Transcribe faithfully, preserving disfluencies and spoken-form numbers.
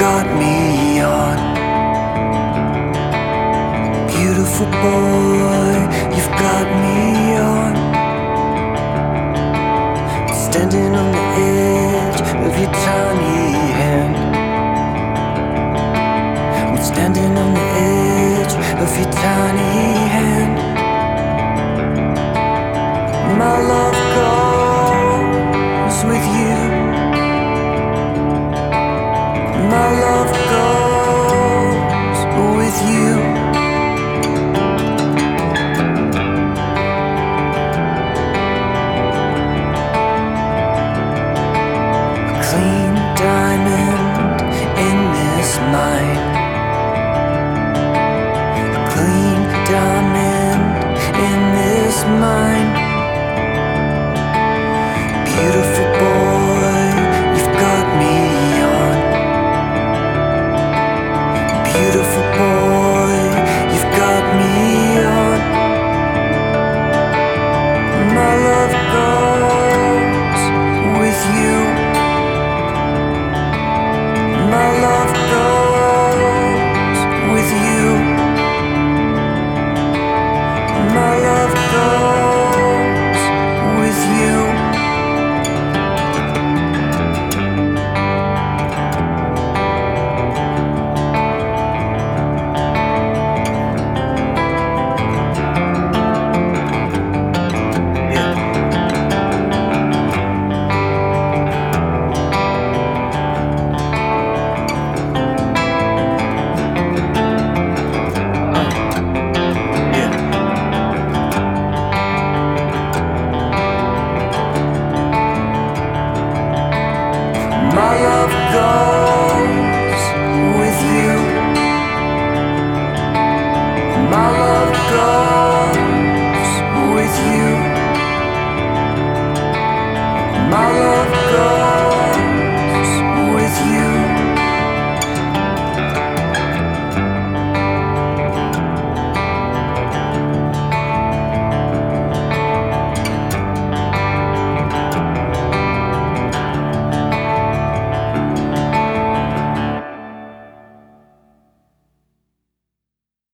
got me on. Beautiful boy, you've got me on. Standing on the edge of your tiny hand. I'm standing on the edge of your tiny hand. My love goes with you. My love goes with you. A clean diamond in this mine. A clean diamond in this mine. Beautiful boy, you've got me on. Beautiful boy, you've got me on. My love goes with you. My love goes with you. My love goes with you. My love goes with you. My love goes